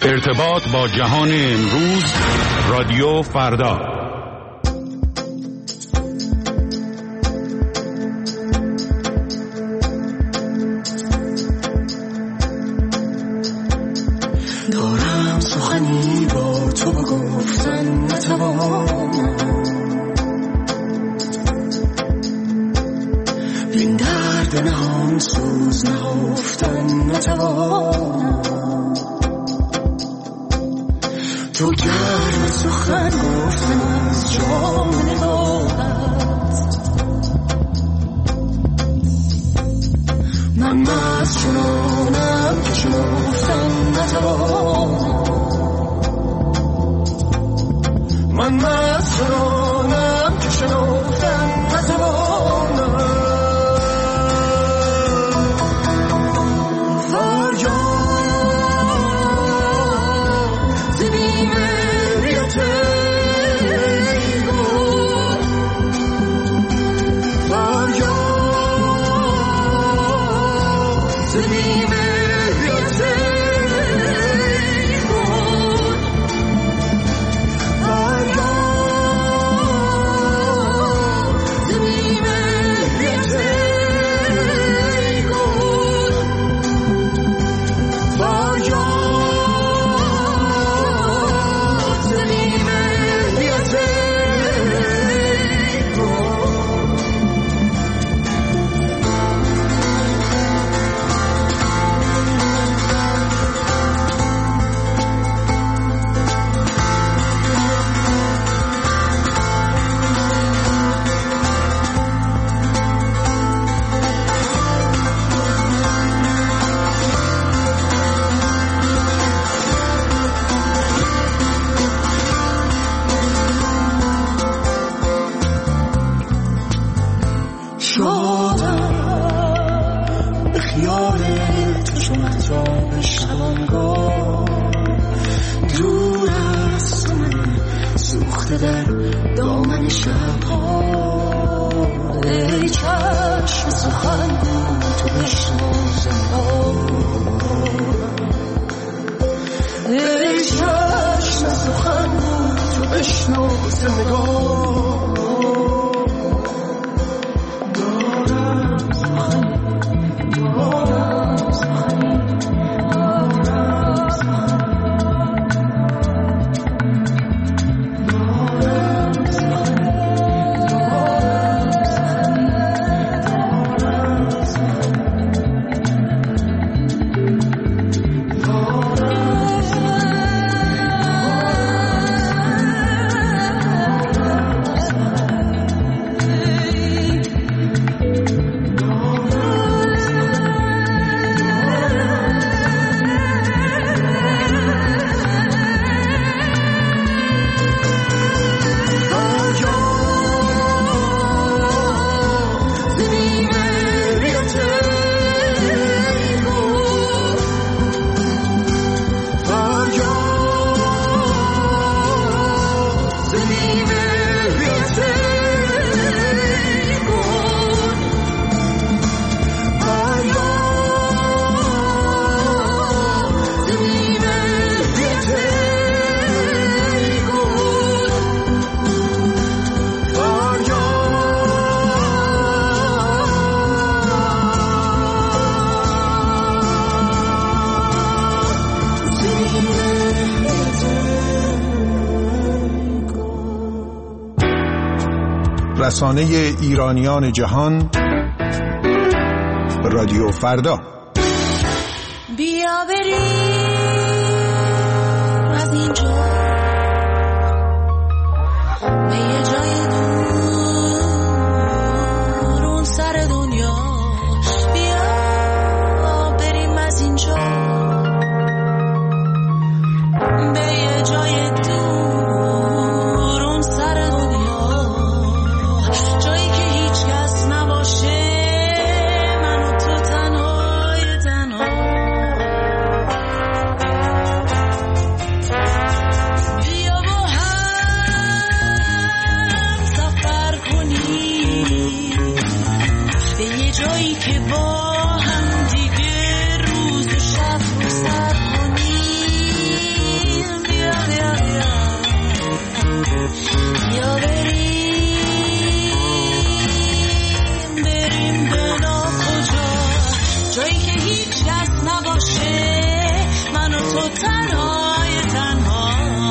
ارتباط با جهان امروز، رادیو فردا. دارم سخنی با تو گفتن نتوانم، این درد نهان سوز نهفتن نتوانم. تو گرم سخن گفتن از جام نگاهت، من مست چنانم که شنفتن نتوانم. من مست چنانم که شنفتن نتوانم. رسانه ایرانیان جهان، رادیو فردا. بیا بریم از اینجا به یه جای دور اون سر دنیا. بیا بریم از اینجا به یه جای دور اون سر دنیا، جایی که هیچ کس نباشه، من و تو تنهای تنها. تو تنهای تنها.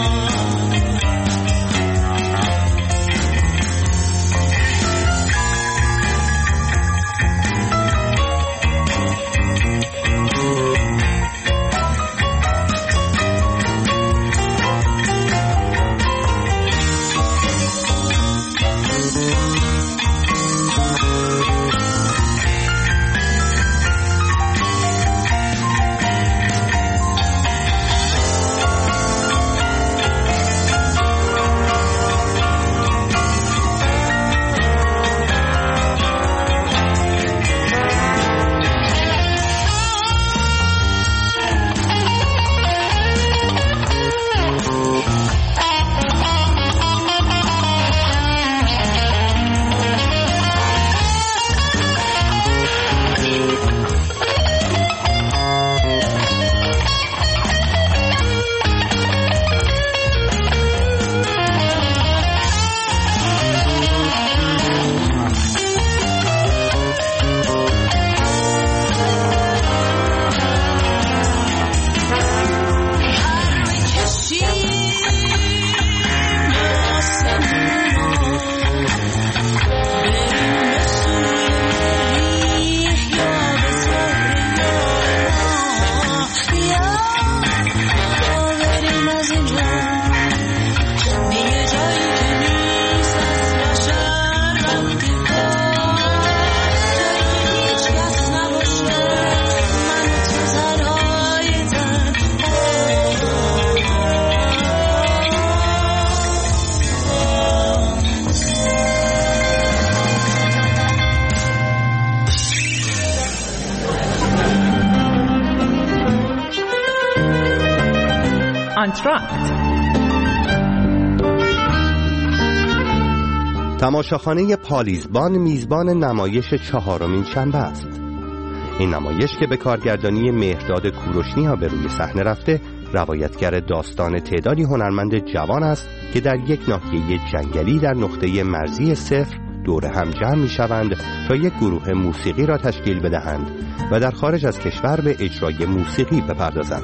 تماشاخانه پالیزبان میزبان نمایش 4مین شنبه است. این نمایش که به کارگردانی مهرداد کوروشنی به روی صحنه رفته، روایتگر داستان تعدادی هنرمند جوان است که در یک ناحیه جنگلی در نقطه مرزی صفر دور هم جمع می شوند تا یک گروه موسیقی را تشکیل بدهند و در خارج از کشور به اجرای موسیقی بپردازند.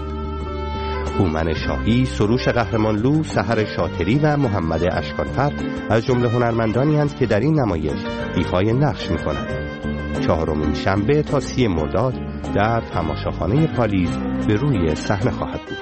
هومن شاهی، سروش قهرمانلو، سحر شاطری و محمد اشکانفر از جمله هنرمندانی هستند که در این نمایش ایفای نقش می‌کنند. 4مین شنبه تا 30 مرداد در تماشاخانه پالیز به روی صحنه خواهد بود.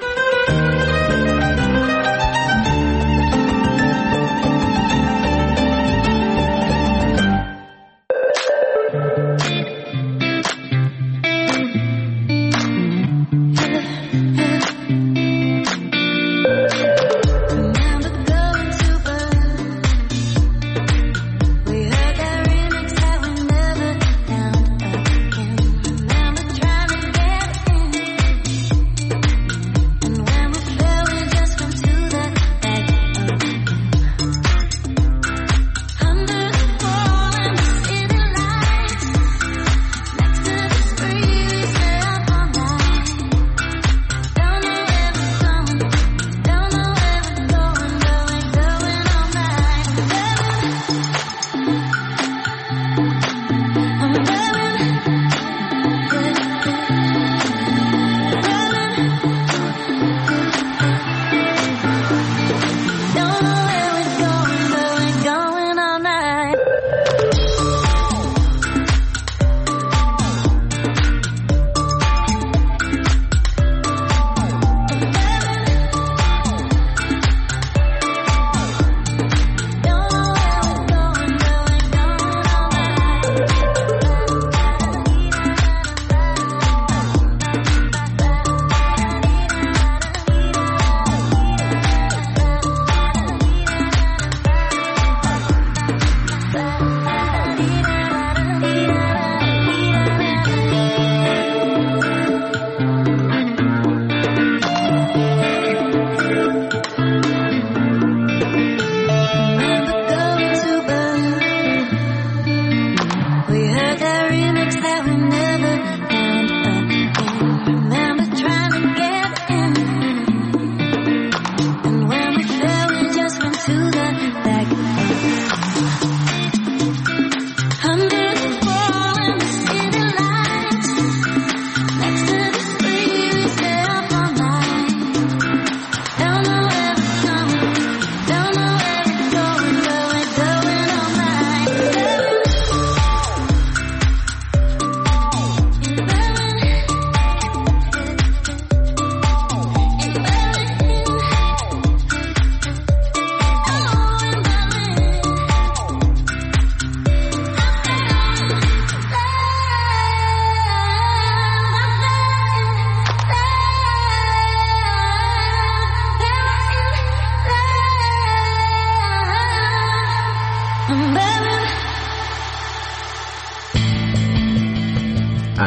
Just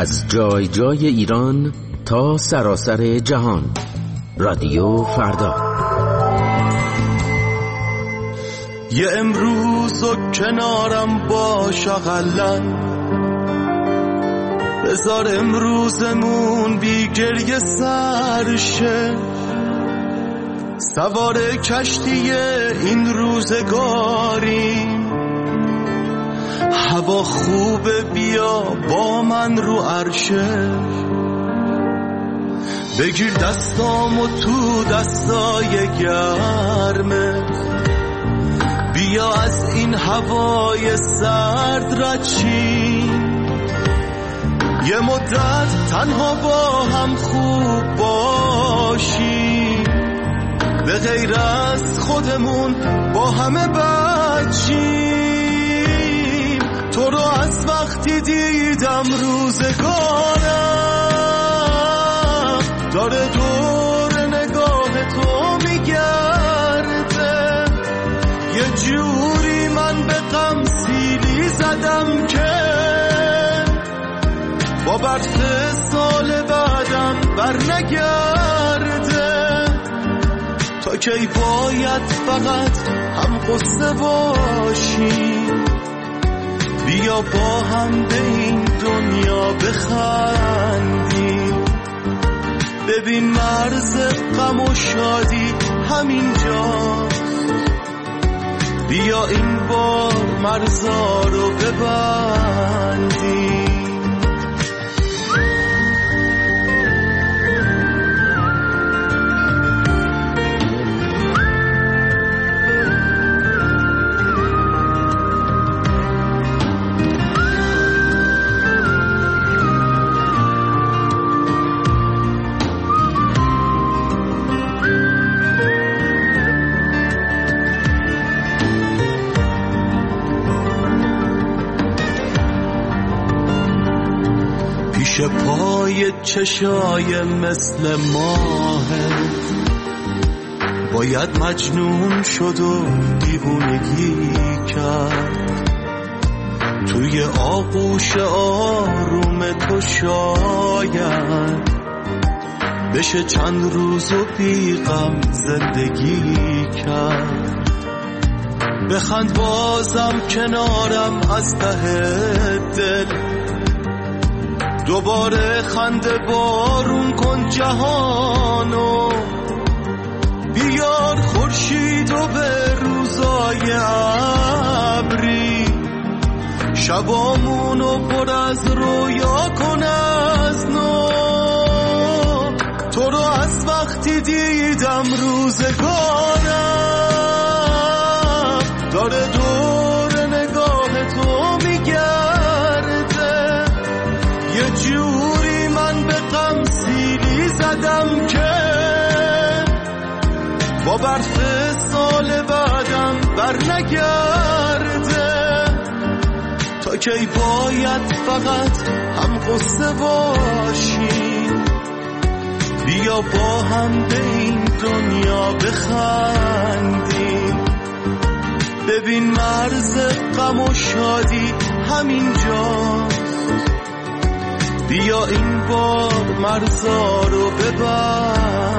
از جای جای ایران تا سراسر جهان. رادیو فردا. یه امروز و کنارم باش اقلن، بذار امروزمون بی گریه سرشه، سوار کشتی این روزگاریم، هوا خوبه بیا با من رو عرشه، بگیر دستامو تو دستای گرمه، بیا از این هوای سرد رد شیم، یه مدت تنها با هم خوب باشیم، به غیر از خودمون با همه بچیم. تو رو از وقتی دیدم روزگارم داره دور نگاه تو میگرده، یه جوری من به غم سیلی زدم که با برف سال بعدم بر نگرده. تا کی باید فقط هم قصه باشیم، بیا با هم به این دنیا بخندیم، ببین مرز غم و شادی همینجاست، بیا این بار مرزا رو ببندیم. پیش پای چشای مثل ماهه، باید مجنون شد و دیوونگی کرد، توی آغوش آروم تو شاید بشه چند روز و بی غم زندگی کرد. بخند بازم کنارم از ته دل، دوباره خنده بارون کن جهانو، بیار خورشید و به روزای ابری، شبامونو پر از رویا کن از نو. تو رو از وقتی دیدم روزگارم داره دور نگاه تو میگرده، یه جوری من به غم سیلی زدم که با برف سال بعدم بر نگرده. تا کی باید فقط هم قصه باشیم، بیا با هم به این دنیا بخندیم، ببین مرز غم و شادی همینجاست، بیا این بار مرزا رو ببر.